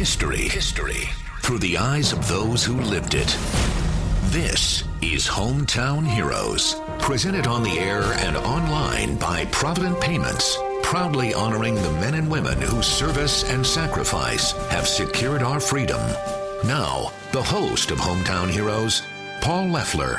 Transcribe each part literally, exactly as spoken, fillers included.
History. History. Through the eyes of those who lived it. This is Hometown Heroes. Presented on the air and online by Provident Payments. Proudly honoring the men and women whose service and sacrifice have secured our freedom. Now, the host of Hometown Heroes, Paul Leffler.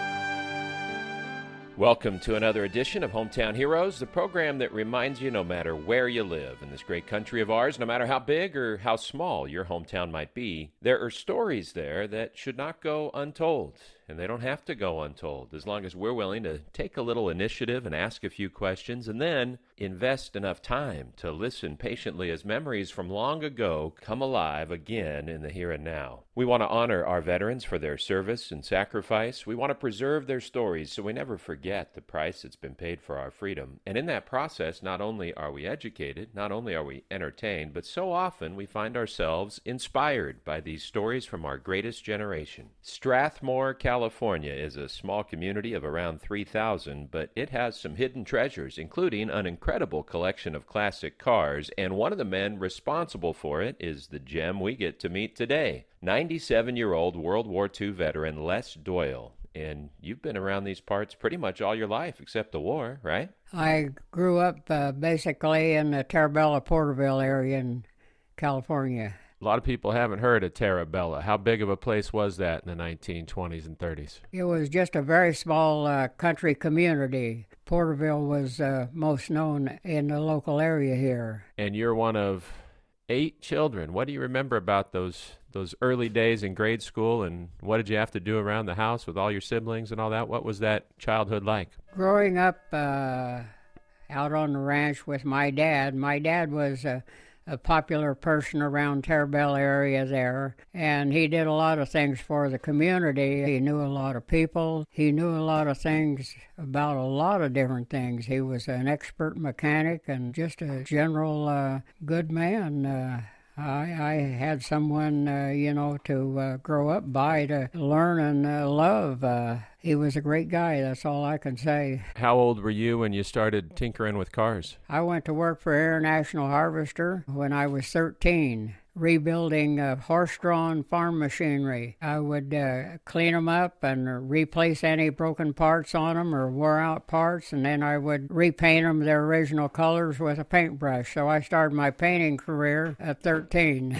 Welcome to another edition of Hometown Heroes, the program that reminds you no matter where you live in this great country of ours, no matter how big or how small your hometown might be, there are stories there that should not go untold. And they don't have to go untold as long as we're willing to take a little initiative and ask a few questions and then invest enough time to listen patiently as memories from long ago come alive again in the here and now. We want to honor our veterans for their service and sacrifice. We want to preserve their stories so we never forget the price that's been paid for our freedom. And in that process, not only are we educated, not only are we entertained, but so often we find ourselves inspired by these stories from our greatest generation. Strathmore, California. California is a small community of around three thousand, but it has some hidden treasures, including an incredible collection of classic cars, and one of the men responsible for it is the gem we get to meet today, ninety-seven-year-old World War Two veteran Les Doyle. And you've been around these parts pretty much all your life, except the war, right? I grew up uh, basically in the Terabella-Porterville area in California. A lot of people haven't heard of Terabella. How big of a place was that in the nineteen twenties and thirties? It was just a very small uh, country community. Porterville was uh, most known in the local area here. And you're one of eight children. What do you remember about those those early days in grade school, and what did you have to do around the house with all your siblings and all that? What was that childhood like? Growing up uh, out on the ranch with my dad, my dad was Uh, a popular person around Terabella area there, and he did a lot of things for the community. He knew a lot of people. He knew a lot of things about a lot of different things. He was an expert mechanic and just a general uh, good man. Uh, I, I had someone, uh, you know, to uh, grow up by, to learn and uh, love. Uh, he was a great guy, that's all I can say. How old were you when you started tinkering with cars? I went to work for International Harvester when I was thirteen, rebuilding uh, horse-drawn farm machinery. I would uh, clean them up and replace any broken parts on them or wore-out parts, and then I would repaint them their original colors with a paintbrush. So I started my painting career at thirteen.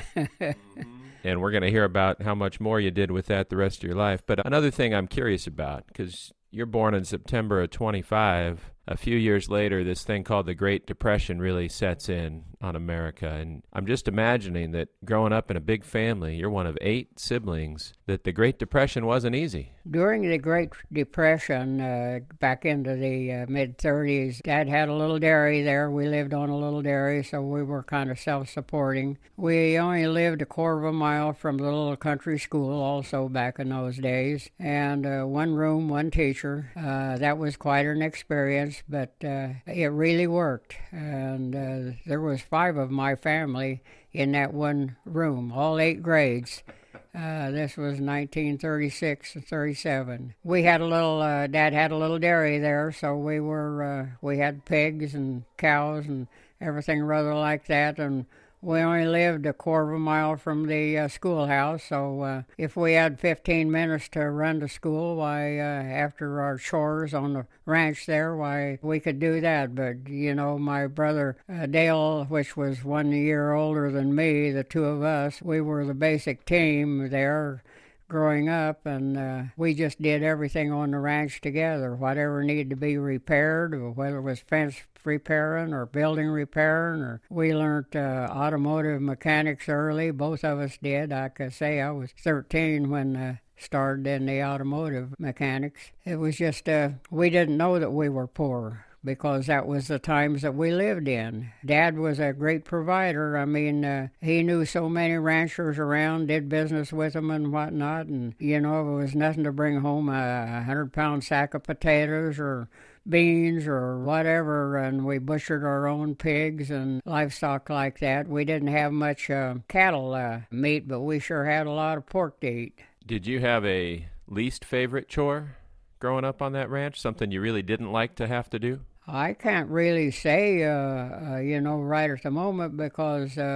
And we're going to hear about how much more you did with that the rest of your life. But another thing I'm curious about, because you're born in September of twenty-five, a few years later, this thing called the Great Depression really sets in on America. And I'm just imagining that growing up in a big family, you're one of eight siblings, that the Great Depression wasn't easy. During the Great Depression, uh, back into the uh, mid-thirties, Dad had a little dairy there. We lived on a little dairy, so we were kind of self-supporting. We only lived a quarter of a mile from the little country school also back in those days. And uh, one room, one teacher. Uh, that was quite an experience. But uh, it really worked, and uh, there was five of my family in that one room, all eight grades. Uh, this was nineteen thirty-six and thirty-seven. We had a little, uh, Dad had a little dairy there, so we were, uh, we had pigs and cows and everything rather like that, and we only lived a quarter of a mile from the uh, schoolhouse, so uh, if we had fifteen minutes to run to school, why, uh, after our chores on the ranch there, why, we could do that. But, you know, my brother uh, Dale, which was one year older than me, the two of us, we were the basic team there growing up, and uh, we just did everything on the ranch together, whatever needed to be repaired, or whether it was fence repairing or building repairing, or we learned uh, automotive mechanics early. Both of us did. I could say I was thirteen when I uh, started in the automotive mechanics. It was just, uh, we didn't know that we were poor, because that was the times that we lived in. Dad was a great provider. I mean, uh, he knew so many ranchers around, did business with them and whatnot, and, you know, it was nothing to bring home a hundred-pound sack of potatoes or beans or whatever, and we butchered our own pigs and livestock like that. We didn't have much uh, cattle uh, meat, but we sure had a lot of pork to eat. Did you have a least favorite chore growing up on that ranch, something you really didn't like to have to do? I can't really say, uh, uh, you know, right at the moment, because uh,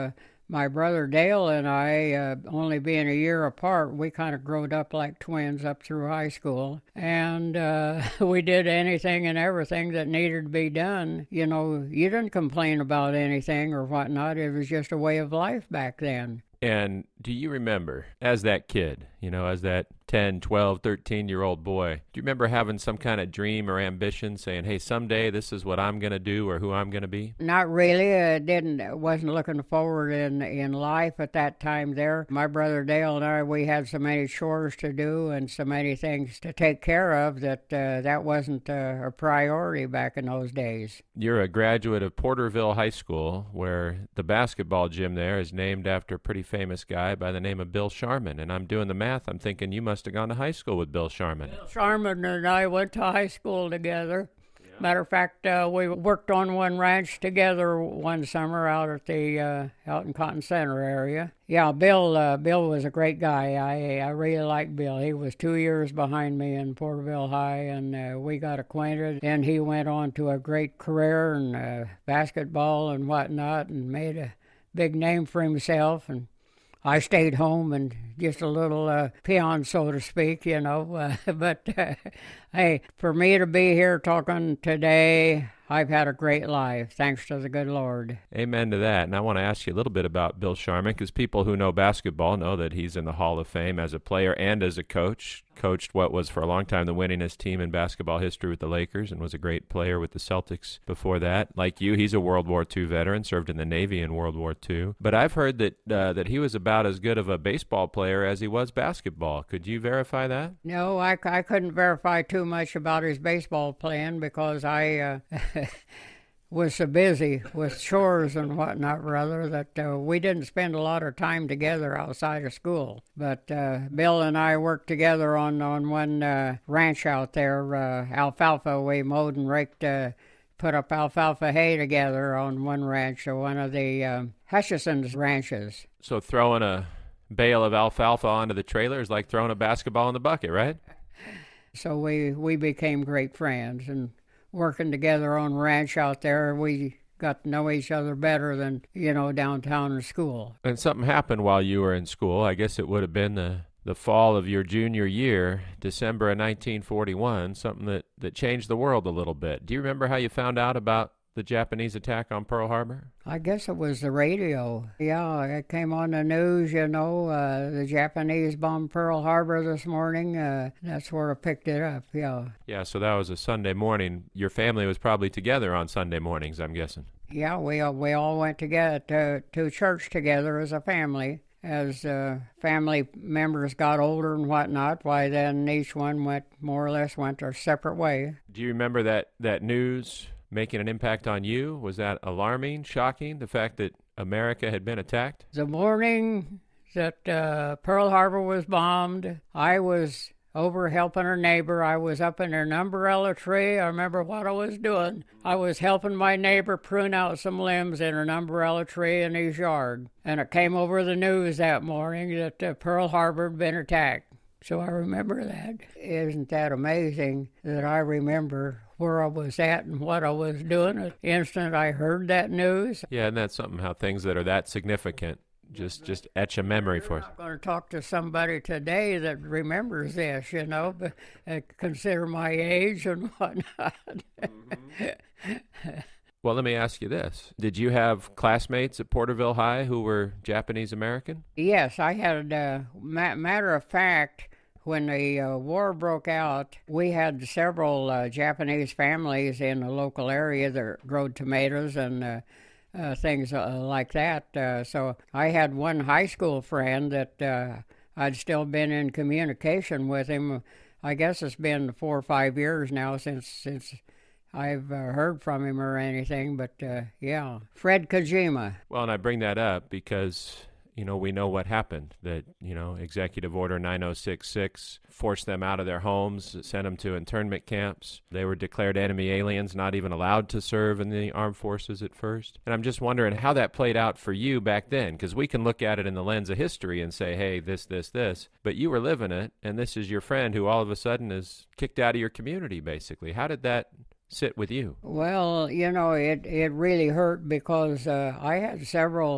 My brother Dale and I, uh, only being a year apart, we kind of growed up like twins up through high school. And uh, we did anything and everything that needed to be done. You know, you didn't complain about anything or whatnot. It was just a way of life back then. And do you remember, as that kid, you know, as that ten, twelve, thirteen-year-old boy, do you remember having some kind of dream or ambition, saying, hey, someday this is what I'm going to do or who I'm going to be? Not really. I didn't, wasn't looking forward in, in life at that time there. My brother Dale and I, we had so many chores to do and so many things to take care of that uh, that wasn't uh, a priority back in those days. You're a graduate of Porterville High School, where the basketball gym there is named after a pretty famous guy by the name of Bill Sharman. And I'm doing the math. I'm thinking you must have gone to high school with Bill Sharman. Bill Sharman and I went to high school together. Yeah. Matter of fact, uh, we worked on one ranch together one summer out at the uh, out in Cotton Center area. Yeah, Bill. Uh, Bill was a great guy. I I really liked Bill. He was two years behind me in Porterville High, and uh, we got acquainted. And he went on to a great career in uh, basketball and whatnot, and made a big name for himself. And I stayed home and just a little uh, peon, so to speak, you know. Uh, but, uh, hey, for me to be here talking today, I've had a great life, thanks to the good Lord. Amen to that. And I want to ask you a little bit about Bill Sharman, because people who know basketball know that he's in the Hall of Fame as a player and as a coach. Coached what was for a long time the winningest team in basketball history with the Lakers, and was a great player with the Celtics before that. Like you, he's a World War Two veteran, served in the Navy in World War Two. But I've heard that uh, that he was about as good of a baseball player as he was basketball. Could you verify that? No, I, I couldn't verify too much about his baseball playing because I uh, was so busy with chores and whatnot, rather, that uh, we didn't spend a lot of time together outside of school. But uh, Bill and I worked together on, on one uh, ranch out there, uh, alfalfa. We mowed and raked, uh, put up alfalfa hay together on one ranch, or one of the uh, Hutchison's ranches. So throwing a bale of alfalfa onto the trailer is like throwing a basketball in the bucket, right? So we, we became great friends, and working together on ranch out there, we got to know each other better than, you know, downtown in school. And something happened while you were in school. I guess it would have been the, the fall of your junior year, December of nineteen forty-one, something that, that changed the world a little bit. Do you remember how you found out about the Japanese attack on Pearl Harbor? I guess it was the radio. Yeah, it came on the news, you know, uh, the Japanese bombed Pearl Harbor this morning. Uh, that's where I picked it up, yeah. Yeah, so that was a Sunday morning. Your family was probably together on Sunday mornings, I'm guessing. Yeah, we, we all went together to, to church together as a family. As uh, family members got older and whatnot, why then each one went, more or less, went their separate way. Do you remember that, that news making an impact on you? Was that alarming, shocking, the fact that America had been attacked? The morning that uh, Pearl Harbor was bombed, I was over helping a neighbor. I was up in an umbrella tree. I remember what I was doing. I was helping my neighbor prune out some limbs in an umbrella tree in his yard. And it came over the news that morning that uh, Pearl Harbor had been attacked. So I remember that. Isn't that amazing that I remember where I was at and what I was doing at the instant I heard that news? Yeah, and that's something, how things that are that significant just just etch a memory for us. I'm going to talk to somebody today that remembers this, you know, but uh, consider my age and whatnot. Mm-hmm. Well, let me ask you this. Did you have classmates at Porterville High who were Japanese American? Yes, I had, uh, ma- matter of fact, when the uh, war broke out, we had several uh, Japanese families in the local area that grew tomatoes and uh, uh, things uh, like that. Uh, so I had one high school friend that uh, I'd still been in communication with him. I guess it's been four or five years now since since I've uh, heard from him or anything. But uh, yeah, Fred Kojima. Well, and I bring that up because, you know, we know what happened, that, you know, Executive Order nine oh six six forced them out of their homes, sent them to internment camps. They were declared enemy aliens, not even allowed to serve in the armed forces at first. And I'm just wondering how that played out for you back then, because we can look at it in the lens of history and say, hey, this, this, this. But you were living it, and this is your friend who all of a sudden is kicked out of your community, basically. How did that sit with you? Well, you know, it, it really hurt because uh, I had several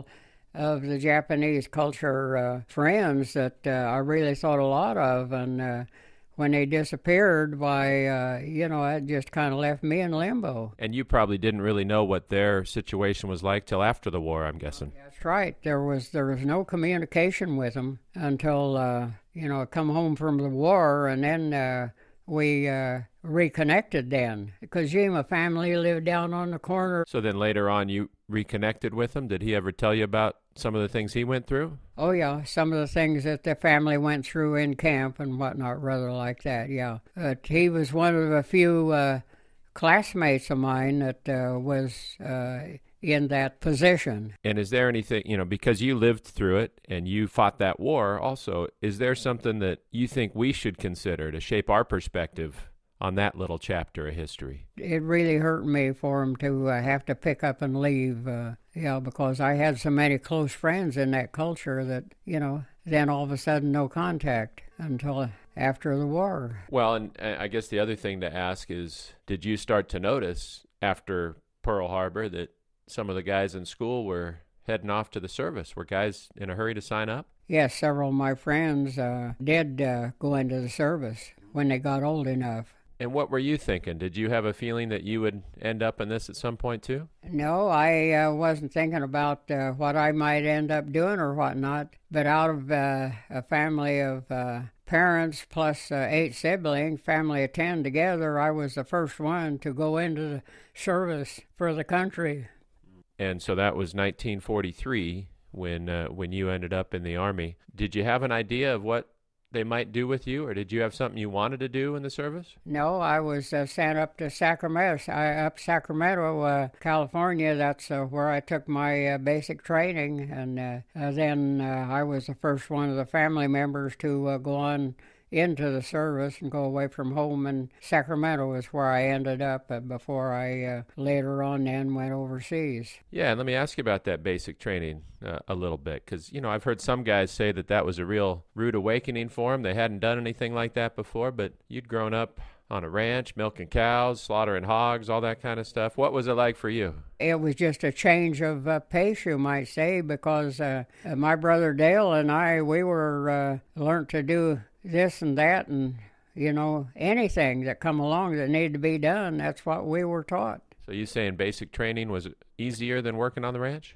of the Japanese culture uh, friends that uh, I really thought a lot of, and uh, when they disappeared, why, uh, you know, it just kind of left me in limbo. And you probably didn't really know what their situation was like till after the war, I'm guessing. That's right. There was there was no communication with them until, uh, you know, I come home from the war, and then uh, we uh, reconnected then. The Kojima family lived down on the corner. So then later on you reconnected with him? Did he ever tell you about some of the things he went through? Oh, yeah, some of the things that the family went through in camp and whatnot, rather like that, yeah. But he was one of a few uh, classmates of mine that uh, was uh, in that position. And is there anything, you know, because you lived through it and you fought that war also, is there something that you think we should consider to shape our perspective on that little chapter of history? It really hurt me for him to uh, have to pick up and leave, uh, yeah, because I had so many close friends in that culture that, you know, then all of a sudden no contact until after the war. Well, and I guess the other thing to ask is, did you start to notice after Pearl Harbor that some of the guys in school were heading off to the service? Were guys in a hurry to sign up? Yes, several of my friends uh, did uh, go into the service when they got old enough. And what were you thinking? Did you have a feeling that you would end up in this at some point too? No, I uh, wasn't thinking about uh, what I might end up doing or whatnot. But out of uh, a family of uh, parents plus uh, eight siblings, family of ten together, I was the first one to go into the service for the country. And so that was nineteen forty-three when uh, when you ended up in the Army. Did you have an idea of what they might do with you, or did you have something you wanted to do in the service? No, I was uh, sent up to Sacramento, I, up Sacramento, uh, California. That's uh, where I took my uh, basic training, and uh, uh, then uh, I was the first one of the family members to uh, go on into the service and go away from home, and Sacramento is where I ended up uh, before I uh, later on then went overseas. Yeah, and let me ask you about that basic training uh, a little bit, because, you know, I've heard some guys say that that was a real rude awakening for them. They hadn't done anything like that before, but you'd grown up on a ranch, milking cows, slaughtering hogs, all that kind of stuff. What was it like for you? It was just a change of uh, pace, you might say, because uh, uh, my brother Dale and I, we were uh, learned to do this and that, and, you know, anything that come along that needed to be done, that's what we were taught. So you saying basic training was easier than working on the ranch?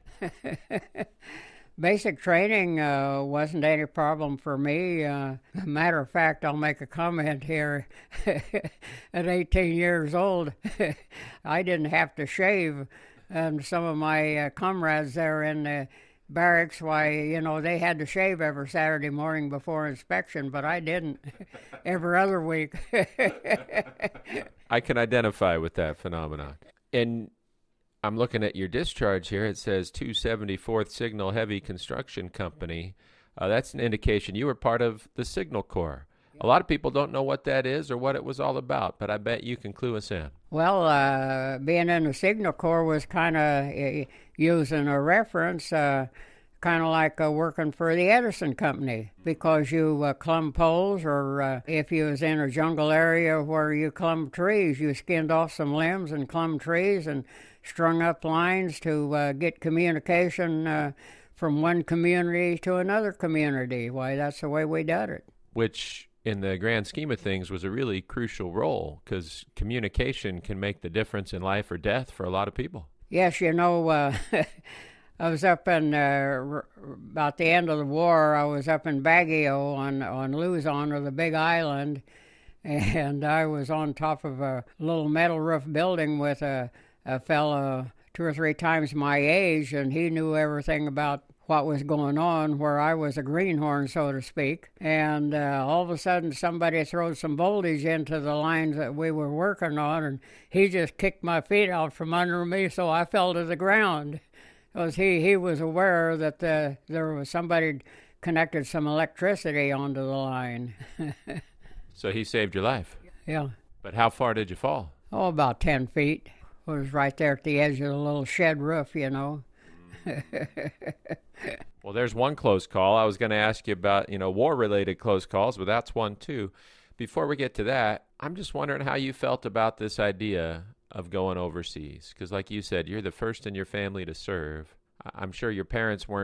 Basic training uh, wasn't any problem for me. Uh, matter of fact, I'll make a comment here. At eighteen years old, I didn't have to shave, and some of my uh, comrades there in the barracks, why, you know, they had to shave every Saturday morning before inspection, but I didn't. Every other week. I can identify with that phenomenon. And I'm looking at your discharge here. It says two seventy-fourth Signal Heavy Construction Company. Uh, that's an indication you were part of the Signal Corps. A lot of people don't know what that is or what it was all about, but I bet you can clue us in. Well, uh, being in the Signal Corps was kind of uh, using a reference, uh, kind of like uh, working for the Edison Company, because you uh, clumb poles, or uh, if you was in a jungle area where you clumb trees, you skinned off some limbs and clumb trees and strung up lines to uh, get communication uh, from one community to another community. Why, that's the way we did it. Which, in the grand scheme of things, was a really crucial role, because communication can make the difference in life or death for a lot of people. Yes, you know, uh, I was up in, uh, r- about the end of the war, I was up in Baguio on, on Luzon, or the Big Island, and I was on top of a little metal roof building with a, a fellow two or three times my age, and he knew everything about what was going on, where I was a greenhorn, so to speak. And uh, all of a sudden, somebody throws some voltage into the lines that we were working on, and he just kicked my feet out from under me, so I fell to the ground. Because he, he was aware that the, there was somebody connected some electricity onto the line. So he saved your life? Yeah. But how far did you fall? Oh, about ten feet. It was right there at the edge of the little shed roof, you know. Well, there's one close call. I was going to ask you about, you know, war-related close calls, but that's one too. Before we get to that, I'm just wondering how you felt about this idea of going overseas. Because like you said, you're the first in your family to serve. I'm sure your parents weren't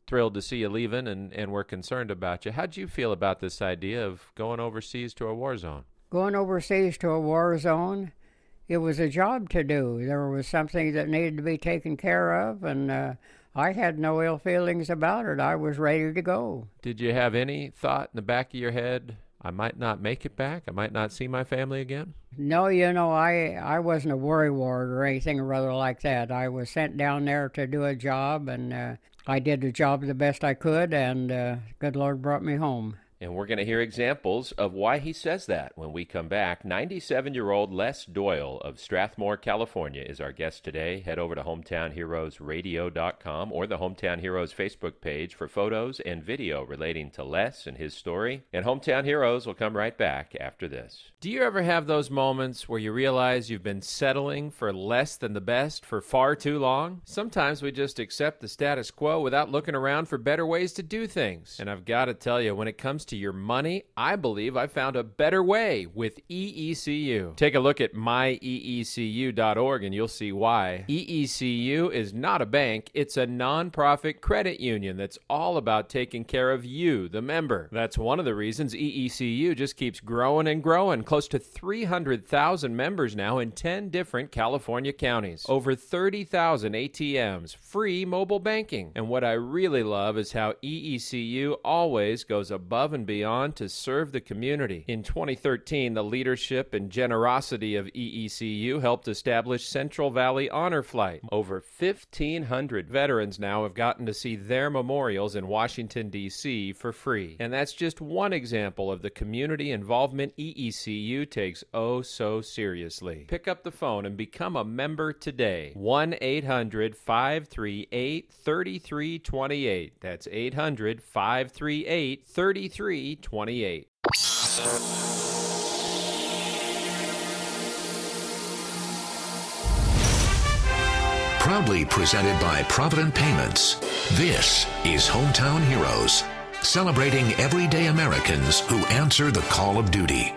thrilled to see you leaving, and, and we're concerned about you. How'd you feel about this idea of going overseas to a war zone? Going overseas to a war zone, it was a job to do. There was something that needed to be taken care of, and uh, I had no ill feelings about it. I was ready to go. Did you have any thought in the back of your head, I might not make it back, I might not see my family again? No, you know, I, I wasn't a worrywart or anything or other like that. I was sent down there to do a job, and uh, I did the job the best I could, and uh, good Lord brought me home. And we're going to hear examples of why he says that when we come back. ninety-seven-year-old Les Doyle of Strathmore, California is our guest today. Head over to hometown heroes radio dot com or the Hometown Heroes Facebook page for photos and video relating to Les and his story. And Hometown Heroes will come right back after this. Do you ever have those moments where you realize you've been settling for less than the best for far too long? Sometimes we just accept the status quo without looking around for better ways to do things. And I've got to tell you, when it comes to your money, I believe I found a better way with E E C U. Take a look at my e e c u dot org and you'll see why. E E C U is not a bank, it's a nonprofit credit union that's all about taking care of you, the member. That's one of the reasons E E C U just keeps growing and growing. Close to three hundred thousand members now in ten different California counties. Over thirty thousand A T Ms, free mobile banking. And what I really love is how E E C U always goes above and beyond to serve the community. In twenty thirteen, the leadership and generosity of E E C U helped establish Central Valley Honor Flight. Over fifteen hundred veterans now have gotten to see their memorials in Washington, D C for free. And that's just one example of the community involvement E E C U takes oh so seriously. Pick up the phone and become a member today. one eight hundred five three eight three three two eight. That's eight hundred five three eight three three two eight. Proudly presented by Provident Payments, this is Hometown Heroes, celebrating everyday Americans who answer the call of duty.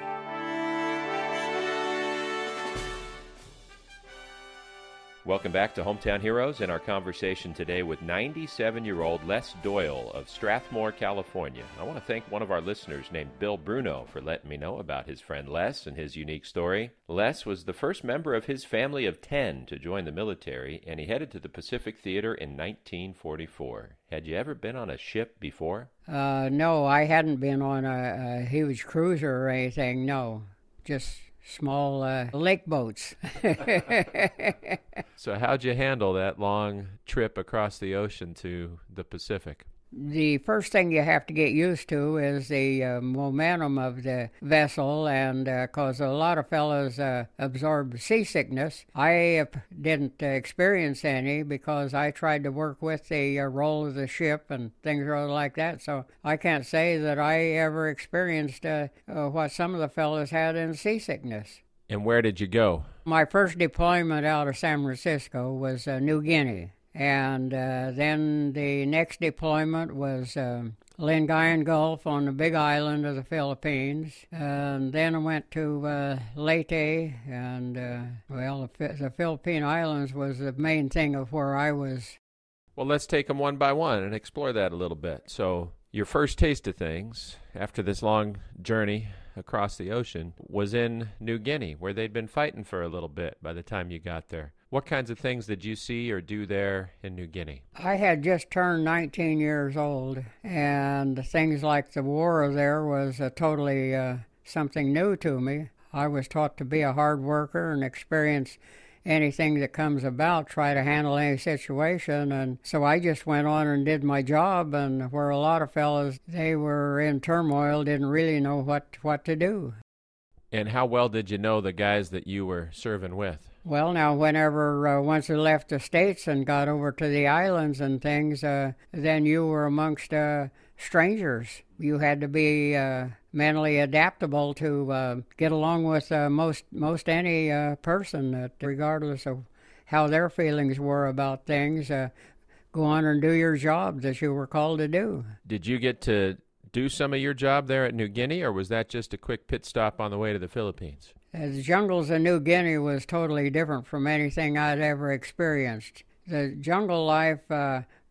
Welcome back to Hometown Heroes and our conversation today with ninety-seven-year-old Les Doyle of Strathmore, California. I want to thank one of our listeners named Bill Bruno for letting me know about his friend Les and his unique story. Les was the first member of his family of ten to join the military, and he headed to the Pacific Theater in nineteen forty-four. Had you ever been on a ship before? Uh, no, I hadn't been on a, a huge cruiser or anything, no. Just small uh, lake boats. So how'd you handle that long trip across the ocean to the Pacific? The first thing you have to get used to is the uh, momentum of the vessel, and because uh, a lot of fellows uh, absorb seasickness. I uh, didn't uh, experience any because I tried to work with the uh, roll of the ship and things like that, so I can't say that I ever experienced uh, uh, what some of the fellows had in seasickness. And where did you go? My first deployment out of San Francisco was uh, New Guinea. And uh, then the next deployment was um, Lingayen Gulf on the big island of the Philippines. And then I went to uh, Leyte, and, uh, well, the, the Philippine Islands was the main thing of where I was. Well, let's take them one by one and explore that a little bit. So your first taste of things after this long journey across the ocean was in New Guinea, where they'd been fighting for a little bit by the time you got there. What kinds of things did you see or do there in New Guinea? I had just turned nineteen years old, and things like the war there was uh, totally uh, something new to me. I was taught to be a hard worker and experience anything that comes about, try to handle any situation, and so I just went on and did my job, and where a lot of fellas, they were in turmoil, didn't really know what, what to do. And how well did you know the guys that you were serving with? Well, now, whenever, uh, once you left the States and got over to the islands and things, uh, then you were amongst uh, strangers. You had to be uh, mentally adaptable to uh, get along with uh, most most any uh, person, that regardless of how their feelings were about things, uh, go on and do your job that you were called to do. Did you get to do some of your job there at New Guinea, or was that just a quick pit stop on the way to the Philippines? Uh, the jungles of New Guinea was totally different from anything I'd ever experienced. The jungle life uh,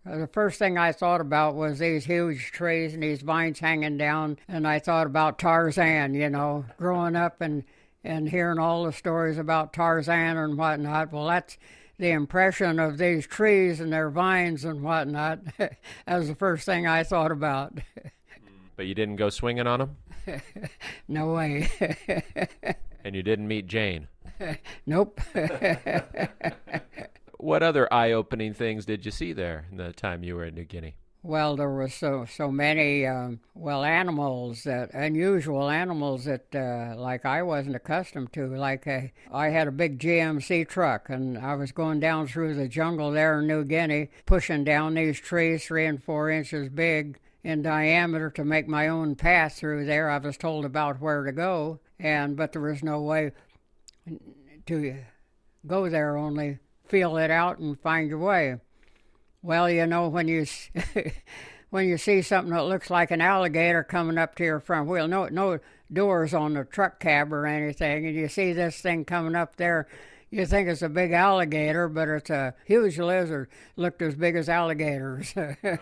Uh, the first thing I thought about was these huge trees and these vines hanging down, and I thought about Tarzan, you know, growing up and, and hearing all the stories about Tarzan and whatnot. Well, that's the impression of these trees and their vines and whatnot. That was the first thing I thought about. But you didn't go swinging on them? No way. And you didn't meet Jane? Nope. What other eye-opening things did you see there in the time you were in New Guinea? Well, there were so so many, um, well, animals, that unusual animals that, uh, like, I wasn't accustomed to. Like, uh, I had a big G M C truck, and I was going down through the jungle there in New Guinea, pushing down these trees three and four inches big in diameter to make my own path through there. I was told about where to go, and but there was no way to go there, only feel it out and find your way. Well, you know, when you when you see something that looks like an alligator coming up to your front wheel, no no doors on the truck cab or anything, and you see this thing coming up there, you think it's a big alligator, but it's a huge lizard, looked as big as alligators.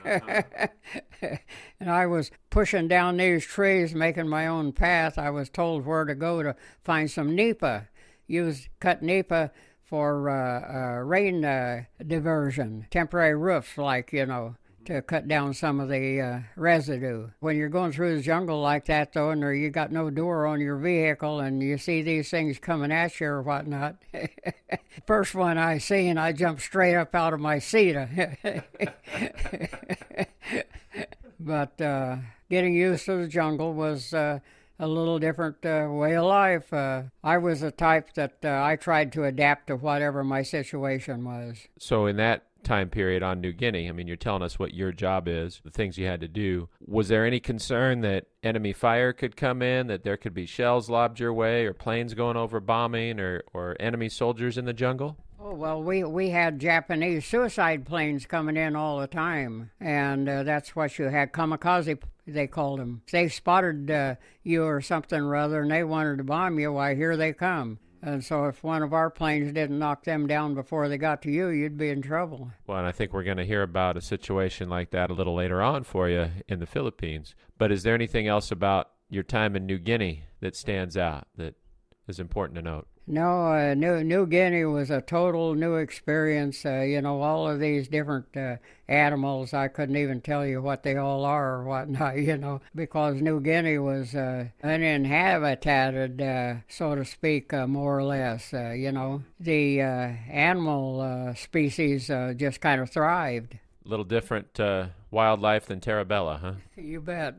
And I was pushing down these trees, making my own path. I was told where to go to find some nipa. Use cut nipa for uh, uh, rain uh, diversion, temporary roofs, like, you know, to cut down some of the uh, residue. When you're going through the jungle like that, though, and there, you got no door on your vehicle, and you see these things coming at you or whatnot, first one I seen, I jumped straight up out of my seat. But uh, getting used to the jungle was uh, a little different uh, way of life. Uh, I was the type that uh, I tried to adapt to whatever my situation was. So in that time period on New Guinea, I mean, you're telling us what your job is, the things you had to do. Was there any concern that enemy fire could come in, that there could be shells lobbed your way, or planes going over bombing, or, or enemy soldiers in the jungle? Oh, well, we, we had Japanese suicide planes coming in all the time, and uh, that's what you had, kamikaze, they called them. If they spotted uh, you or something or other and they wanted to bomb you, why, here they come. And so if one of our planes didn't knock them down before they got to you, you'd be in trouble. Well, and I think we're going to hear about a situation like that a little later on for you in the Philippines. But is there anything else about your time in New Guinea that stands out that is important to note? No, uh, New, New Guinea was a total new experience. Uh, you know, all of these different uh, animals, I couldn't even tell you what they all are or whatnot, you know, because New Guinea was uh, uninhabited, uh, so to speak, uh, more or less. Uh, you know, the uh, animal uh, species uh, just kind of thrived. A little different uh, wildlife than Terabella, huh? You bet.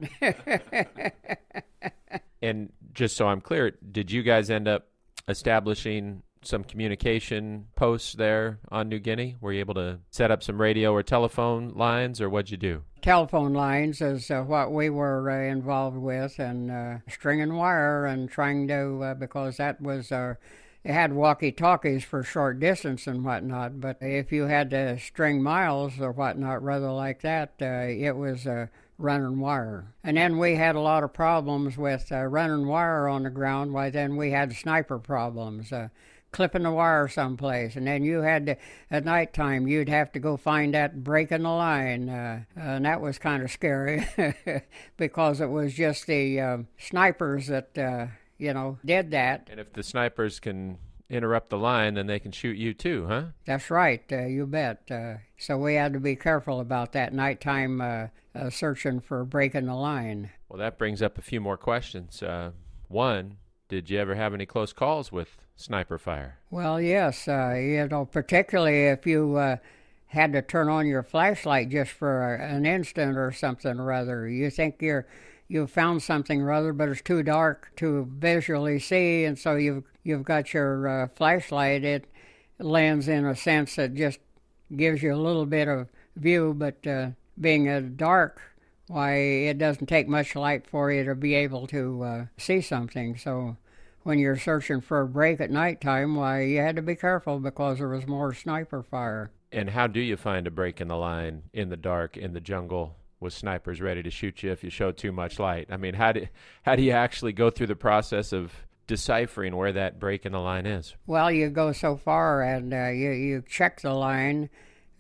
And just so I'm clear, did you guys end up establishing some communication posts there on New Guinea? Were you able to set up some radio or telephone lines, or what'd you do? Telephone lines is uh, what we were uh, involved with, and uh, stringing wire and trying to, uh, because that was, uh, it had walkie-talkies for short distance and whatnot, but if you had to string miles or whatnot, rather like that, uh, it was uh, running wire. And then we had a lot of problems with uh, running wire on the ground. Why, then we had sniper problems, uh, clipping the wire someplace. And then you had to, at nighttime, you'd have to go find that break in the line. Uh, and that was kind of scary because it was just the uh, snipers that, uh, you know, did that. And if the snipers can interrupt the line, then they can shoot you too, huh? That's right, uh, you bet. Uh, so we had to be careful about that nighttime uh, uh, searching for breaking the line. Well, that brings up a few more questions. Uh, one, did you ever have any close calls with sniper fire? Well, yes, uh, you know, particularly if you uh, had to turn on your flashlight just for a, an instant or something or other. You think you're you've found something or other, but it's too dark to visually see, and so you've you've got your uh, flashlight. It lands in a sense that just gives you a little bit of view, but uh, being uh, dark, why, it doesn't take much light for you to be able to uh, see something. So when you're searching for a break at nighttime, why, you had to be careful because there was more sniper fire. And how do you find a break in the line in the dark, in the jungle, with snipers ready to shoot you if you show too much light? I mean, how do, how do you actually go through the process of deciphering where that break in the line is? Well, you go so far and uh, you, you check the line,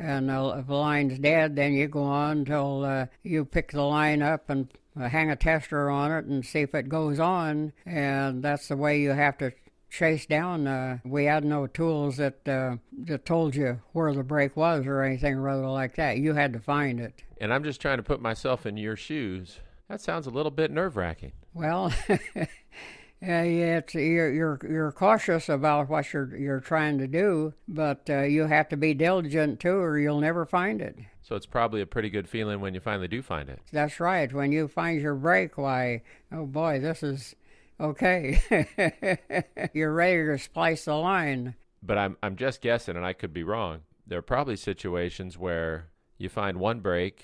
And uh, if the line's dead, then you go on until uh, you pick the line up and uh, hang a tester on it and see if it goes on. And that's the way you have to chase down. Uh, we had no tools that uh, that told you where the break was or anything rather like that. You had to find it. And I'm just trying to put myself in your shoes. That sounds a little bit nerve-wracking. Well, yeah, it's, you're you're you're cautious about what you're you're trying to do, but uh, you have to be diligent too, or you'll never find it. So it's probably a pretty good feeling when you finally do find it. That's right. When you find your break, why, oh boy, this is okay. You're ready to splice the line. But I'm I'm just guessing, and I could be wrong. There are probably situations where you find one break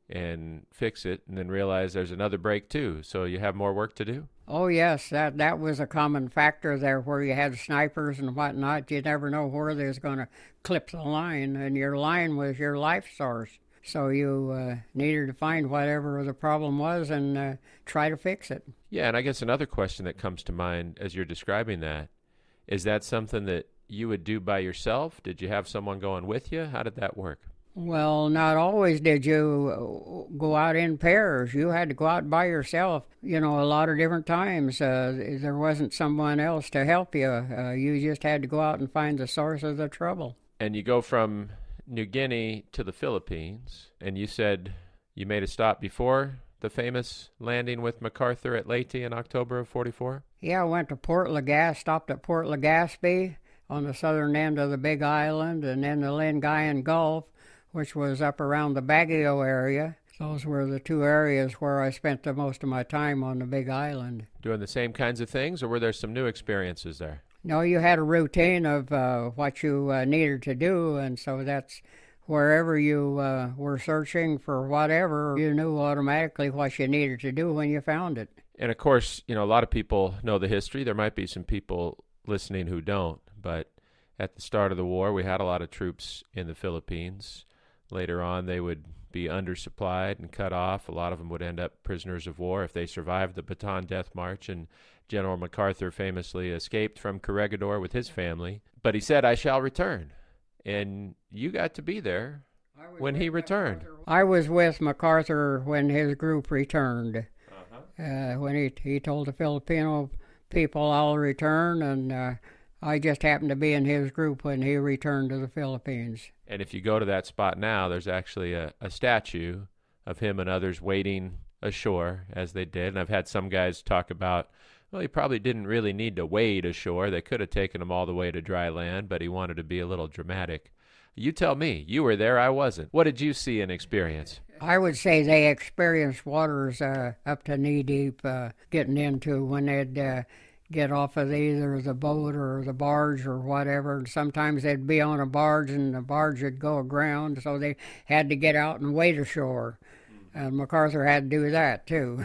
and fix it and then realize there's another break too, so you have more work to do? Oh yes, that that was a common factor there where you had snipers and whatnot. You never know where they was going to clip the line, and your line was your life source. So you uh, needed to find whatever the problem was and uh, try to fix it. Yeah, and I guess another question that comes to mind as you're describing that, is that something that you would do by yourself? Did you have someone going with you? How did that work? Well, not always did you go out in pairs. You had to go out by yourself, you know, a lot of different times. Uh, there wasn't someone else to help you. Uh, you just had to go out and find the source of the trouble. And you go from New Guinea to the Philippines, and you said you made a stop before the famous landing with MacArthur at Leyte in October of forty-four? Yeah, I went to Port Legazpi, stopped at Port Legazpi on the southern end of the Big Island, and then the Lingayen Gulf, which was up around the Baguio area. Those were the two areas where I spent the most of my time on the Big Island. Doing the same kinds of things, or were there some new experiences there? No, you had a routine of uh, what you uh, needed to do, and so that's wherever you uh, were searching for whatever, you knew automatically what you needed to do when you found it. And of course, you know, a lot of people know the history. There might be some people listening who don't, but at the start of the war, we had a lot of troops in the Philippines. Later on, they would be undersupplied and cut off. A lot of them would end up prisoners of war if they survived the Bataan Death March, and General MacArthur famously escaped from Corregidor with his family. But he said, "I shall return." And you got to be there when he returned. I was with MacArthur when his group returned. Uh-huh. Uh, when he he told the Filipino people, "I'll return," and uh, I just happened to be in his group when he returned to the Philippines. And if you go to that spot now, there's actually a, a statue of him and others waiting ashore as they did. And I've had some guys talk about, well, he probably didn't really need to wade ashore. They could have taken him all the way to dry land, but he wanted to be a little dramatic. You tell me. You were there. I wasn't. What did you see and experience? I would say they experienced waters uh, up to knee-deep uh, getting into when they'd uh, get off of either the boat or the barge or whatever. And sometimes they'd be on a barge and the barge would go aground, so they had to get out and wade ashore. And MacArthur had to do that, too.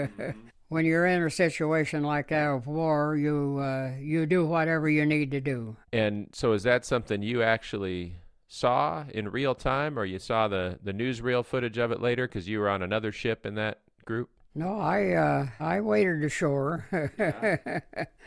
When you're in a situation like that of war, you uh, you do whatever you need to do. And so is that something you actually saw in real time, or you saw the, the newsreel footage of it later because you were on another ship in that group? No, I uh, I waded ashore yeah.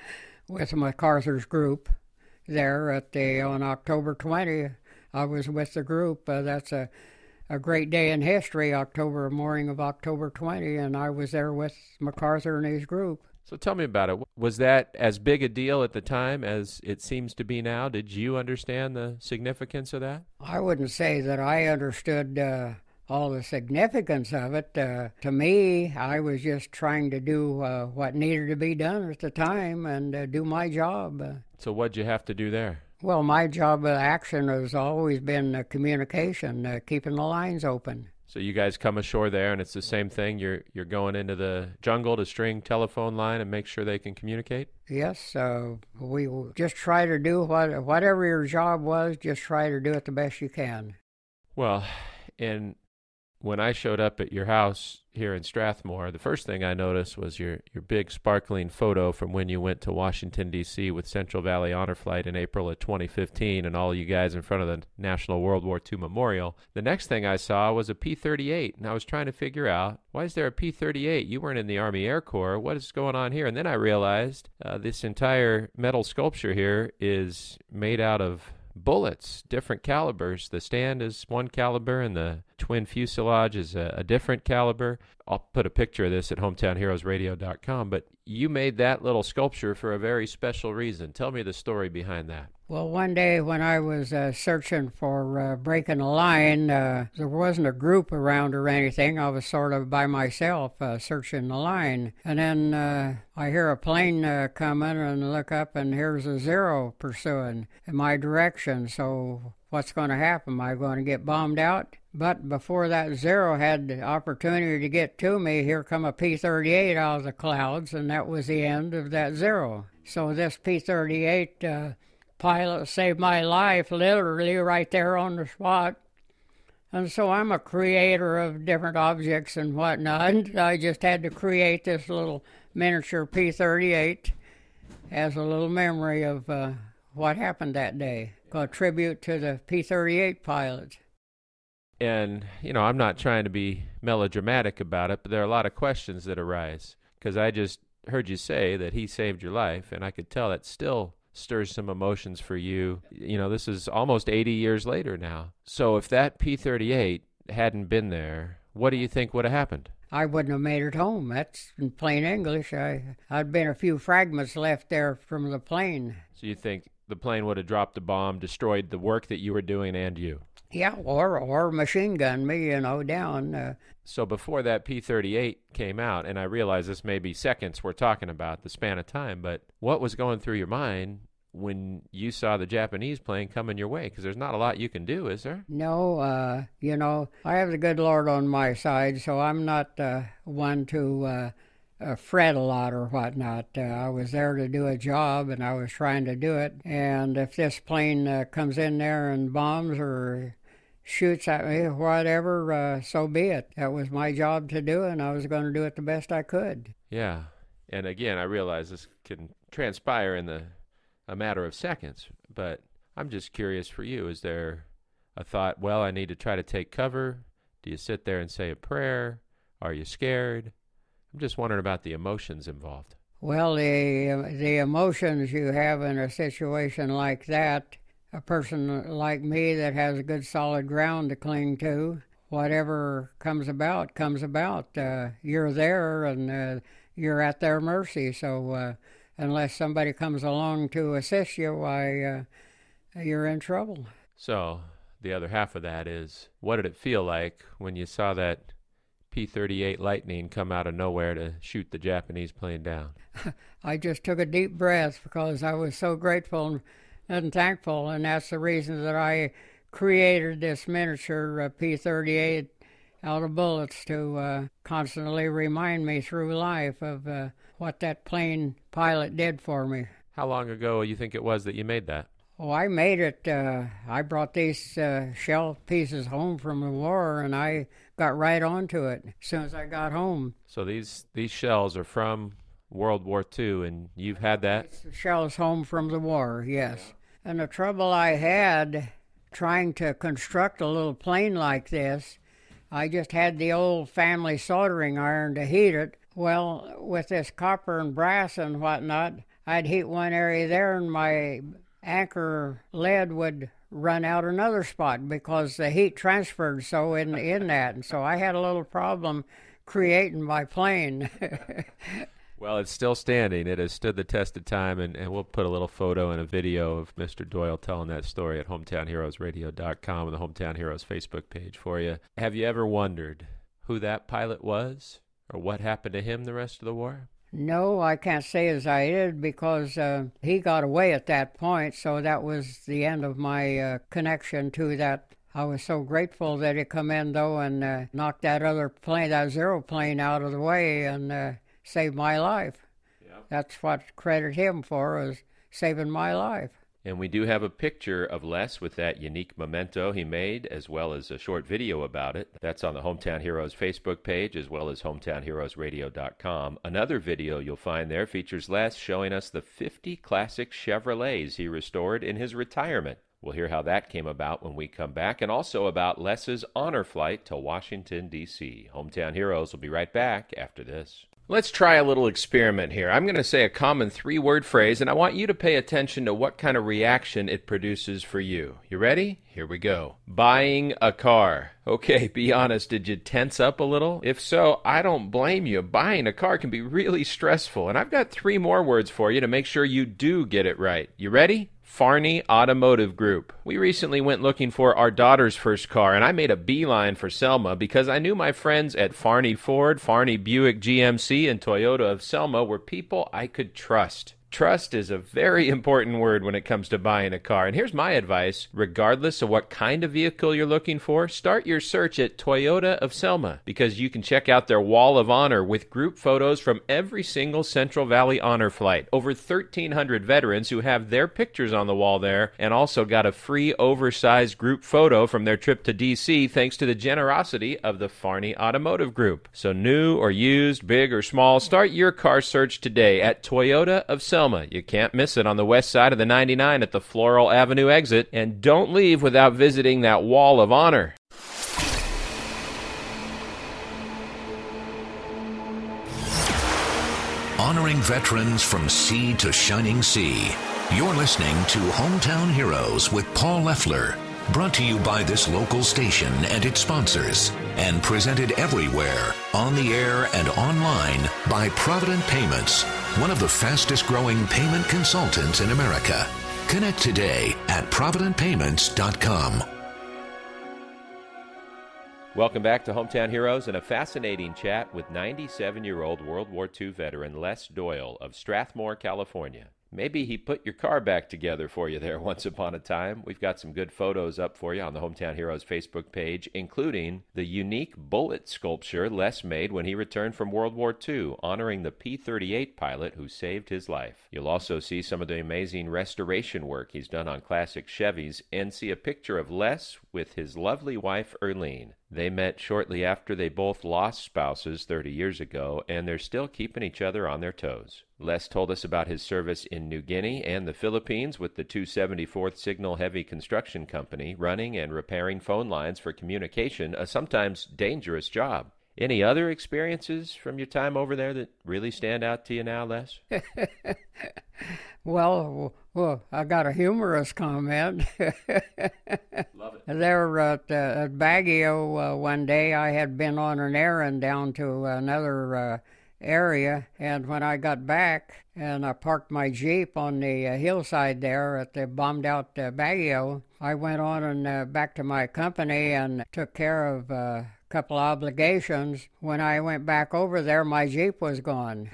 with MacArthur's group there at the on October twentieth. I was with the group. Uh, that's a a great day in history, October morning of October twentieth, and I was there with MacArthur and his group. So tell me about it. Was that as big a deal at the time as it seems to be now? Did you understand the significance of that? I wouldn't say that I understood uh, all the significance of it. Uh, to me, I was just trying to do uh, what needed to be done at the time and uh, do my job. Uh, so what'd you have to do there? Well, my job of action has always been uh, communication, uh, keeping the lines open. So you guys come ashore there, and it's the same thing. You're you're going into the jungle to string telephone line and make sure they can communicate? Yes. Uh, we just try to do what whatever your job was, just try to do it the best you can. Well, and when I showed up at your house here in Strathmore, the first thing I noticed was your, your big sparkling photo from when you went to Washington, D C with Central Valley Honor Flight in April of twenty fifteen, and all you guys in front of the National World War Two Memorial. The next thing I saw was a P thirty-eight, and I was trying to figure out, why is there a P thirty-eight? You weren't in the Army Air Corps. What is going on here? And then I realized uh, this entire metal sculpture here is made out of bullets, different calibers. The stand is one caliber and the twin fuselage is a, a different caliber. I'll put a picture of this at hometown heroes radio dot com, but you made that little sculpture for a very special reason. Tell me the story behind that. Well, one day when I was uh, searching for uh, breaking a line, uh, there wasn't a group around or anything. I was sort of by myself uh, searching the line. And then uh, I hear a plane uh, coming and look up, and here's a Zero pursuing in my direction. So what's going to happen? Am I going to get bombed out? But before that Zero had the opportunity to get to me, here come a P thirty-eight out of the clouds, and that was the end of that Zero. So this P thirty-eight uh, pilot saved my life literally right there on the spot. And so I'm a creator of different objects and whatnot. I just had to create this little miniature P thirty-eight as a little memory of uh, what happened that day. A tribute to the P thirty-eight pilot. And, you know, I'm not trying to be melodramatic about it, but there are a lot of questions that arise. Because I just heard you say that he saved your life, and I could tell that still stirs some emotions for you. You know, this is almost eighty years later now. So if that P thirty-eight hadn't been there, what do you think would have happened? I wouldn't have made it home. That's in plain English. I, I'd been a few fragments left there from the plane. So you think the plane would have dropped a bomb, destroyed the work that you were doing and you? Yeah, or or machine gun me, you know, down. Uh, so before that P thirty-eight came out, and I realize this may be seconds we're talking about, the span of time, but what was going through your mind when you saw the Japanese plane coming your way? Because there's not a lot you can do, is there? No, uh, you know, I have the good Lord on my side, so I'm not uh, one to uh, uh, fret a lot or whatnot. Uh, I was there to do a job, and I was trying to do it. And if this plane uh, comes in there and bombs or shoots at me, whatever, uh, so be it. That was my job to do, and I was going to do it the best I could. Yeah, and again, I realize this can transpire in the a matter of seconds, but I'm just curious for you. Is there a thought, well, I need to try to take cover? Do you sit there and say a prayer? Are you scared? I'm just wondering about the emotions involved. Well, the the emotions you have in a situation like that, a person like me that has a good solid ground to cling to, whatever comes about, comes about. Uh, you're there and uh, you're at their mercy. So uh, unless somebody comes along to assist you, why, uh, you're in trouble. So the other half of that is, what did it feel like when you saw that P thirty-eight Lightning come out of nowhere to shoot the Japanese plane down? I just took a deep breath because I was so grateful and and thankful, and that's the reason that I created this miniature uh, P thirty-eight out of bullets to uh, constantly remind me through life of uh, what that plane pilot did for me. How long ago you think it was that you made that? Oh, I made it. Uh, I brought these uh, shell pieces home from the war, and I got right onto it as soon as I got home. So these, these shells are from World War Two, and you've had that? It's shells home from the war, yes. Yeah. And the trouble I had trying to construct a little plane like this, I just had the old family soldering iron to heat it. Well, with this copper and brass and whatnot, I'd heat one area there and my anchor lead would run out another spot because the heat transferred so in, in that. And so I had a little problem creating my plane. Well, it's still standing. It has stood the test of time, and, and we'll put a little photo and a video of Mister Doyle telling that story at hometown heroes radio dot com and the Hometown Heroes Facebook page for you. Have you ever wondered who that pilot was or what happened to him the rest of the war? No, I can't say as I did because uh, he got away at that point, so that was the end of my uh, connection to that. I was so grateful that he come in, though, and uh, knocked that other plane, that Zero plane, out of the way and uh, saved my life. Yep. That's what credit him for, is saving my life. And we do have a picture of Les with that unique memento he made, as well as a short video about it. That's on the Hometown Heroes Facebook page, as well as hometown heroes radio dot com. Another video you'll find there features Les showing us the fifty classic Chevrolets he restored in his retirement. We'll hear how that came about when we come back, and also about Les's honor flight to Washington, D C Hometown Heroes will be right back after this. Let's try a little experiment here. I'm going to say a common three-word phrase, and I want you to pay attention to what kind of reaction it produces for you. You ready? Here we go. Buying a car. Okay, be honest, did you tense up a little? If so, I don't blame you. Buying a car can be really stressful, and I've got three more words for you to make sure you do get it right. You ready? Farney Automotive Group. We recently went looking for our daughter's first car, and I made a beeline for Selma because I knew my friends at Farney Ford, Farney Buick G M C, and Toyota of Selma were people I could trust. Trust is a very important word when it comes to buying a car. And here's my advice. Regardless of what kind of vehicle you're looking for, start your search at Toyota of Selma because you can check out their Wall of Honor with group photos from every single Central Valley Honor flight. Over thirteen hundred veterans who have their pictures on the wall there and also got a free oversized group photo from their trip to D C thanks to the generosity of the Farney Automotive Group. So new or used, big or small, start your car search today at Toyota of Selma. You can't miss it on the west side of the ninety-nine at the Floral Avenue exit. And don't leave without visiting that Wall of Honor. Honoring veterans from sea to shining sea. You're listening to Hometown Heroes with Paul Leffler. Brought to you by this local station and its sponsors. And presented everywhere, on the air and online, by Provident Payments, one of the fastest growing payment consultants in America. Connect today at provident payments dot com. Welcome back to Hometown Heroes and a fascinating chat with ninety-seven-year-old World War Two veteran Les Doyle of Strathmore, California. Maybe he put your car back together for you there once upon a time. We've got some good photos up for you on the Hometown Heroes Facebook page, including the unique bullet sculpture Les made when he returned from World War Two, honoring the P thirty-eight pilot who saved his life. You'll also see some of the amazing restoration work he's done on classic Chevys and see a picture of Les with his lovely wife, Erlene. They met shortly after they both lost spouses thirty years ago, and they're still keeping each other on their toes. Les told us about his service in New Guinea and the Philippines with the two seventy-fourth Signal Heavy Construction Company, running and repairing phone lines for communication, a sometimes dangerous job. Any other experiences from your time over there that really stand out to you now, Les? Well, well, I got a humorous comment. Love it. There at, uh, at Baguio uh, one day, I had been on an errand down to another uh, area, and when I got back and I parked my Jeep on the uh, hillside there at the bombed out uh, Baguio, I went on and uh, back to my company and took care of uh, a couple obligations. When I went back over there, my Jeep was gone.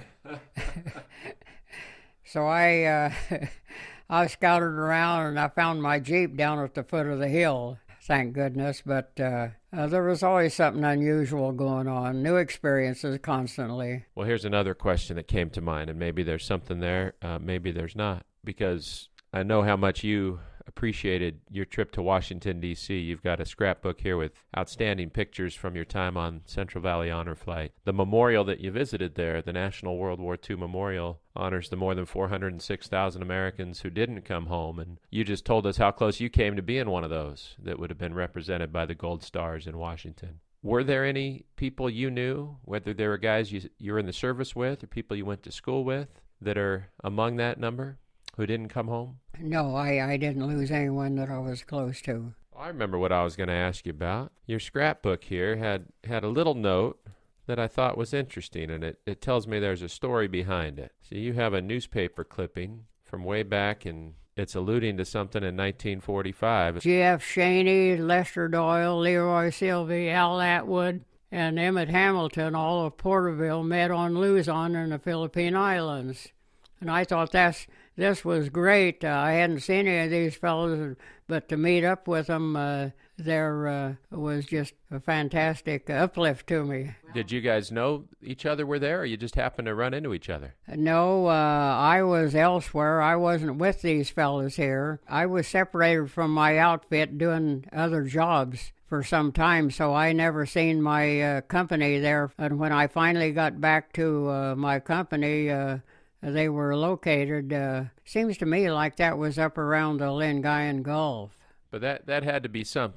So I uh, I scouted around and I found my Jeep down at the foot of the hill, thank goodness. But uh, uh, there was always something unusual going on, new experiences constantly. Well, here's another question that came to mind, and maybe there's something there, uh, maybe there's not, because I know how much you appreciated your trip to Washington, D C You've got a scrapbook here with outstanding pictures from your time on Central Valley Honor Flight. The memorial that you visited there, the National World War Two Memorial, honors the more than four hundred six thousand Americans who didn't come home, and you just told us how close you came to being one of those that would have been represented by the Gold Stars in Washington. Were there any people you knew, whether they were guys you, you were in the service with or people you went to school with, that are among that number who didn't come home? No, I, I didn't lose anyone that I was close to. I remember what I was going to ask you about. Your scrapbook here had, had a little note that I thought was interesting, and it, it tells me there's a story behind it. So you have a newspaper clipping from way back, and it's alluding to something in nineteen forty-five. G F Cheney, Lester Doyle, Leroy Sylvie, Al Atwood, and Emmett Hamilton, all of Porterville, met on Luzon in the Philippine Islands. And I thought that's this was great. Uh, I hadn't seen any of these fellows, but to meet up with them, uh, there uh, was just a fantastic uplift to me. Did you guys know each other were there, or you just happened to run into each other? No, uh, I was elsewhere. I wasn't with these fellows here. I was separated from my outfit doing other jobs for some time, so I never seen my uh, company there. And when I finally got back to uh, my company, uh, they were located, uh, seems to me like that was up around the Lingayen Gulf. But that, that had to be something.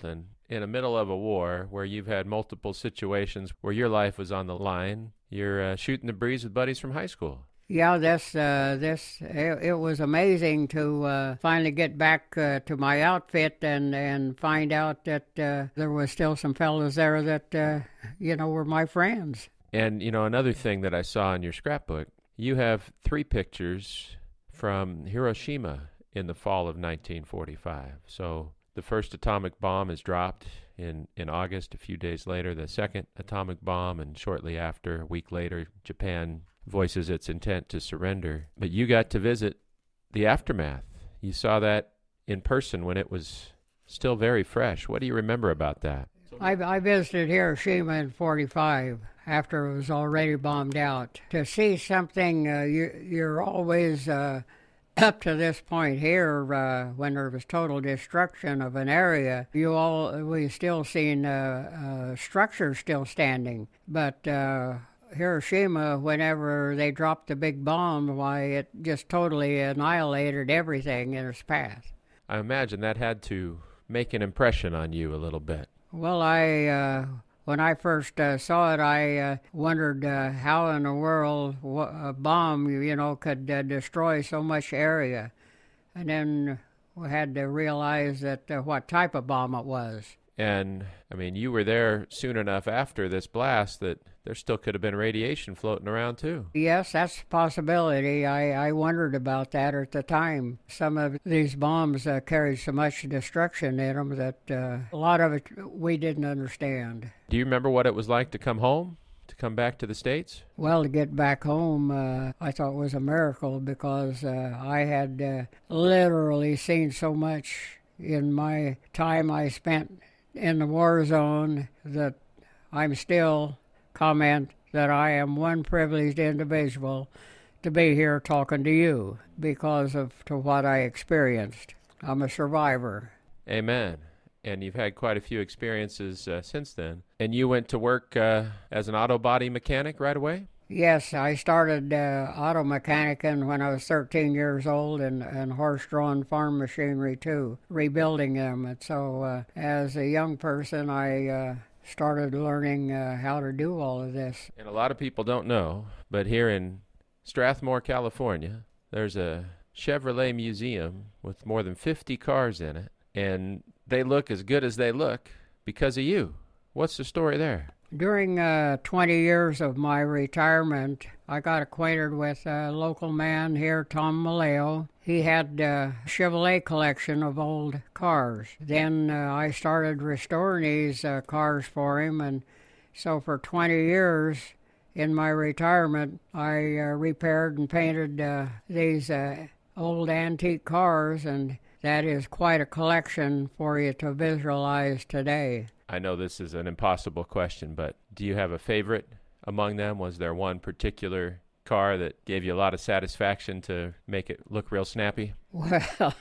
in the middle of a war where you've had multiple situations where your life was on the line. You're uh, shooting the breeze with buddies from high school. Yeah, this, uh, this, it, it was amazing to uh, finally get back uh, to my outfit and, and find out that uh, there was still some fellows there that, uh, you know, were my friends. And, you know, another thing that I saw in your scrapbook, you have three pictures from Hiroshima in the fall of nineteen forty-five. So the first atomic bomb is dropped in, in August. A few days later, the second atomic bomb, and shortly after, a week later, Japan voices its intent to surrender. But you got to visit the aftermath. You saw that in person when it was still very fresh. What do you remember about that? I, I visited Hiroshima in forty-five after it was already bombed out. To see something, uh, you, you're always, uh, up to this point here, uh, when there was total destruction of an area, you all, we still seen uh, uh, structures still standing. But uh, Hiroshima, whenever they dropped the big bomb, why, it just totally annihilated everything in its path. I imagine that had to make an impression on you a little bit. Well, I, uh, when I first uh, saw it, I uh, wondered uh, how in the world a bomb, you know, could uh, destroy so much area. And then we had to realize that uh, what type of bomb it was. And, I mean, you were there soon enough after this blast that there still could have been radiation floating around, too. Yes, that's a possibility. I, I wondered about that at the time. Some of these bombs uh, carried so much destruction in them that uh, a lot of it we didn't understand. Do you remember what it was like to come home, to come back to the States? Well, to get back home, uh, I thought was a miracle because uh, I had uh, literally seen so much in my time I spent in the war zone that I'm still comment that I am one privileged individual to be here talking to you because of to what I experienced. I'm a survivor. Amen. And you've had quite a few experiences uh, since then. And you went to work uh, as an auto body mechanic right away? Yes, I started uh, auto mechanicing when I was thirteen years old, and, and horse-drawn farm machinery too, rebuilding them. And so uh, as a young person, I uh, started learning uh, how to do all of this. And a lot of people don't know, but here in Strathmore, California, there's a Chevrolet museum with more than fifty cars in it, and they look as good as they look because of you. What's the story there? During uh, twenty years of my retirement, I got acquainted with a local man here, Tom Maleo. He had a Chevrolet collection of old cars. Then uh, I started restoring these uh, cars for him, and so for twenty years in my retirement, I uh, repaired and painted uh, these uh, old antique cars, and that is quite a collection for you to visualize today. I know this is an impossible question, but do you have a favorite among them? Was there one particular car that gave you a lot of satisfaction to make it look real snappy? Well,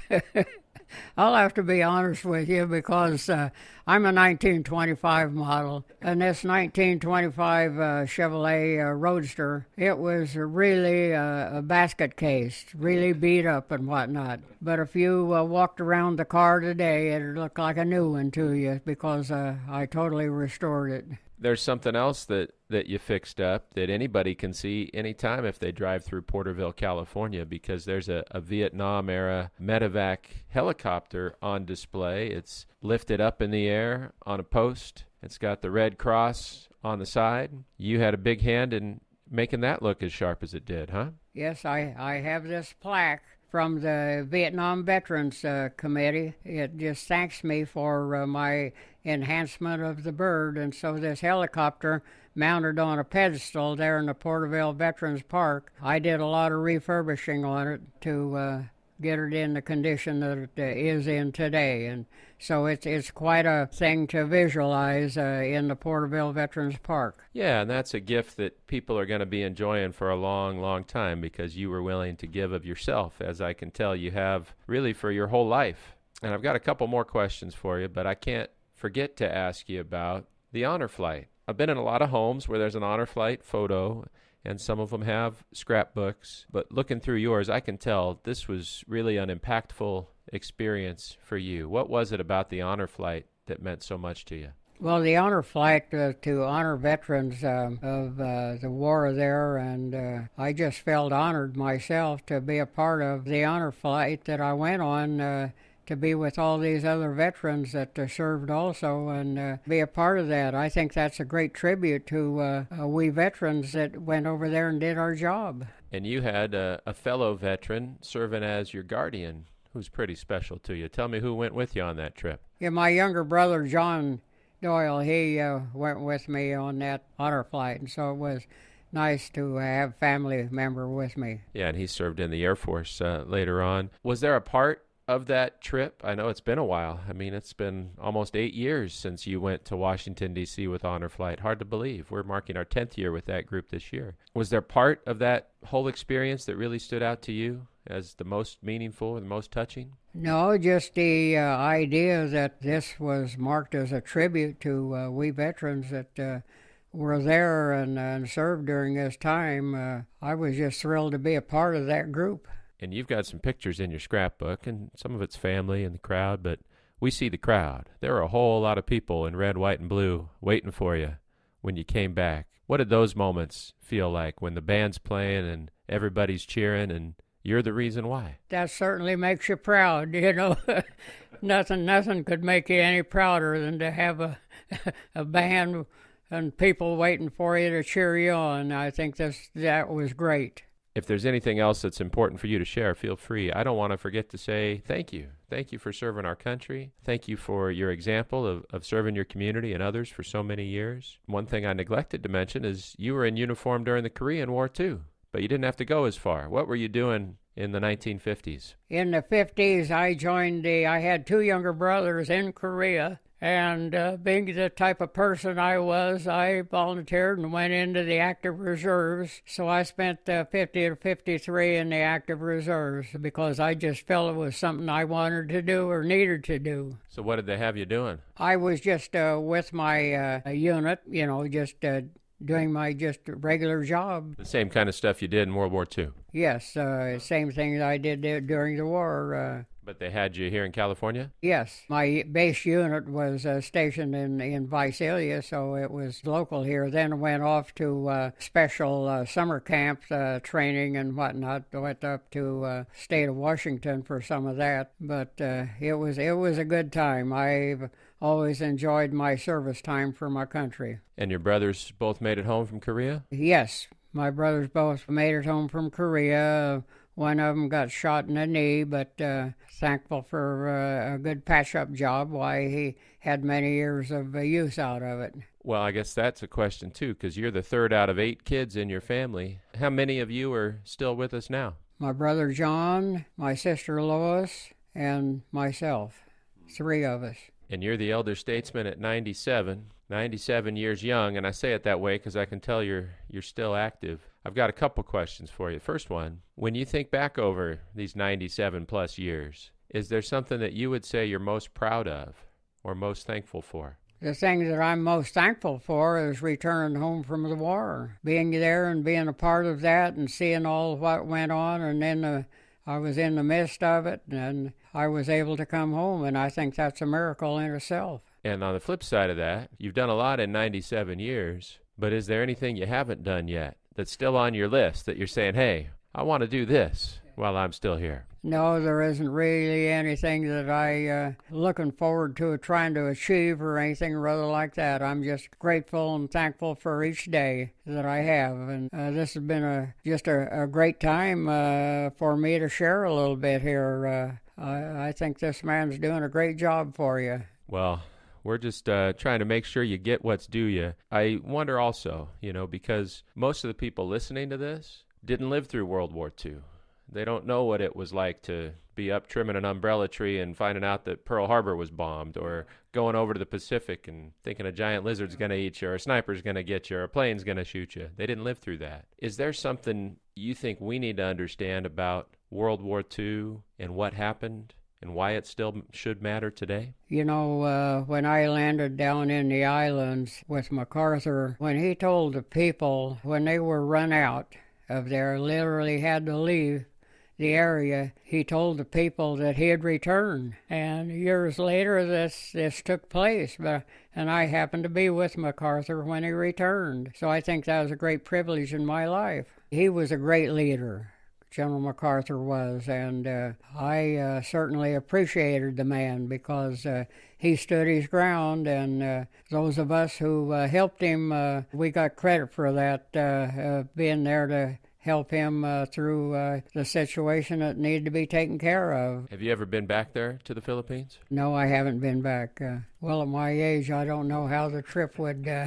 I'll have to be honest with you because uh, I'm a nineteen twenty-five model, and this nineteen twenty-five uh, Chevrolet uh, Roadster, it was really uh, a basket case, really beat up and whatnot. But if you uh, walked around the car today, it'd look like a new one to you because uh, I totally restored it. There's something else that, that you fixed up that anybody can see anytime if they drive through Porterville, California, because there's a, a Vietnam-era medevac helicopter on display. It's lifted up in the air on a post. It's got the Red Cross on the side. You had a big hand in making that look as sharp as it did, huh? Yes, I, I have this plaque from the Vietnam Veterans uh, Committee. It just thanks me for uh, my enhancement of the bird, and so this helicopter mounted on a pedestal there in the Porterville Veterans Park. I did a lot of refurbishing on it to uh, get it in the condition that it uh, is in today, and so it's it's quite a thing to visualize uh, in the Porterville Veterans Park. Yeah, and that's a gift that people are going to be enjoying for a long, long time because you were willing to give of yourself, as I can tell you have really for your whole life. And I've got a couple more questions for you, but I can't forget to ask you about the honor flight. I've been in a lot of homes where there's an honor flight photo, and some of them have scrapbooks. But looking through yours, I can tell this was really an impactful experience for you. What was it about the honor flight that meant so much to you? Well, the honor flight uh, to honor veterans uh, of uh, the war there, and uh, I just felt honored myself to be a part of the honor flight that I went on, uh, to be with all these other veterans that uh, served also, and uh, be a part of that. I think that's a great tribute to uh, uh, we veterans that went over there and did our job. And you had a, a fellow veteran serving as your guardian who's pretty special to you. Tell me who went with you on that trip. Yeah, my younger brother, John Doyle, he uh, went with me on that honor flight, and so it was nice to have a family member with me. Yeah, and he served in the Air Force uh, later on. Was there a part of that trip? I know it's been a while. I mean, it's been almost eight years since you went to Washington, D C with Honor Flight. Hard to believe. We're marking our tenth year with that group this year. Was there part of that whole experience that really stood out to you as the most meaningful and the most touching? No, just the uh, idea that this was marked as a tribute to uh, we veterans that uh, were there and, uh, and served during this time. Uh, I was just thrilled to be a part of that group. And you've got some pictures in your scrapbook, and some of it's family and the crowd, but we see the crowd. There are a whole lot of people in red, white, and blue waiting for you when you came back. What did those moments feel like when the band's playing and everybody's cheering and you're the reason why? That certainly makes you proud, you know. nothing nothing could make you any prouder than to have a a band and people waiting for you to cheer you on. I think this that was great. If there's anything else that's important for you to share, feel free. I don't want to forget to say thank you. Thank you for serving our country. Thank you for your example of, of serving your community and others for so many years. One thing I neglected to mention is you were in uniform during the Korean War, too. But you didn't have to go as far. What were you doing in the nineteen fifties? In the fifties, I joined the, I had two younger brothers in Korea, and uh, being the type of person I was, I volunteered and went into the active reserves. So I spent uh, fifty to fifty-three in the active reserves because I just felt it was something I wanted to do or needed to do. So what did they have you doing? I was just uh, with my uh, unit, you know, just uh, doing my just regular job. The same kind of stuff you did in World War Two? Yes, uh, same thing that I did during the war. Uh, But they had you here in California? Yes. My base unit was uh, stationed in, in Visalia, so it was local here. Then went off to uh, special uh, summer camp uh, training and whatnot. Went up to uh, state of Washington for some of that. But uh, it was it was a good time. I've always enjoyed my service time for my country. And your brothers both made it home from Korea? Yes. My brothers both made it home from Korea. One of them got shot in the knee, but uh, thankful for uh, a good patch-up job, why he had many years of uh, use out of it. Well, I guess that's a question, too, because you're the third out of eight kids in your family. How many of you are still with us now? My brother John, my sister Lois, and myself. Three of us. And you're the elder statesman at ninety-seven, ninety-seven years young, and I say it that way because I can tell you're you're still active. I've got a couple questions for you. First one, when you think back over these ninety-seven plus years, is there something that you would say you're most proud of or most thankful for? The thing that I'm most thankful for is returning home from the war, being there and being a part of that and seeing all what went on, and then uh, I was in the midst of it, and I was able to come home, and I think that's a miracle in itself. And on the flip side of that, you've done a lot in ninety-seven years, but is there anything you haven't done yet that's still on your list that you're saying, hey, I want to do this while I'm still here? No, there isn't really anything that I uh, looking forward to trying to achieve or anything rather like that. I'm just grateful and thankful for each day that I have. And uh, this has been a just a, a great time uh, for me to share a little bit here. Uh, I, I think this man's doing a great job for you. Well, we're just uh, trying to make sure you get what's due you. I wonder also, you know, because most of the people listening to this didn't live through World War Two. They don't know what it was like to be up trimming an umbrella tree and finding out that Pearl Harbor was bombed, or going over to the Pacific and thinking a giant lizard's going to eat you, or a sniper's going to get you, or a plane's going to shoot you. They didn't live through that. Is there something you think we need to understand about World War Two and what happened and why it still should matter today? You know, uh, when I landed down in the islands with MacArthur, when he told the people when they were run out of there, literally had to leave, the area, he told the people that he had returned. And years later, this this took place, but and I happened to be with MacArthur when he returned. So I think that was a great privilege in my life. He was a great leader, General MacArthur was, and uh, I uh, certainly appreciated the man because uh, he stood his ground, and uh, those of us who uh, helped him, uh, we got credit for that, uh, uh, being there to help him uh, through uh, the situation that needed to be taken care of. Have you ever been back there to the Philippines? No, I haven't been back. Uh, well, at my age, I don't know how the trip would... Uh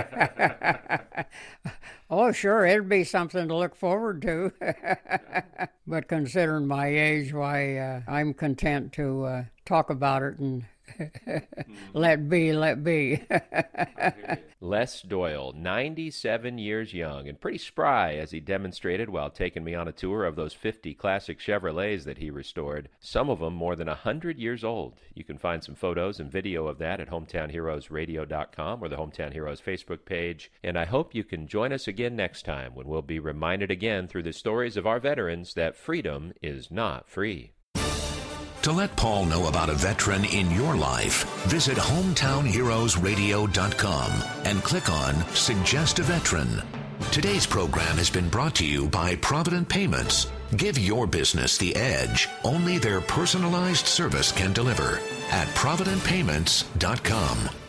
oh, sure, it'd be something to look forward to. But considering my age, why, uh, I'm content to uh, talk about it and let be, let be. Les Doyle, ninety-seven years young and pretty spry, as he demonstrated while taking me on a tour of those fifty classic Chevrolets that he restored, some of them more than one hundred years old. You can find some photos and video of that at hometown heroes radio dot com or the Hometown Heroes Facebook page. And I hope you can join us again next time when we'll be reminded again through the stories of our veterans that freedom is not free. To let Paul know about a veteran in your life, visit hometown heroes radio dot com and click on Suggest a Veteran. Today's program has been brought to you by Provident Payments. Give your business the edge only their personalized service can deliver at provident payments dot com.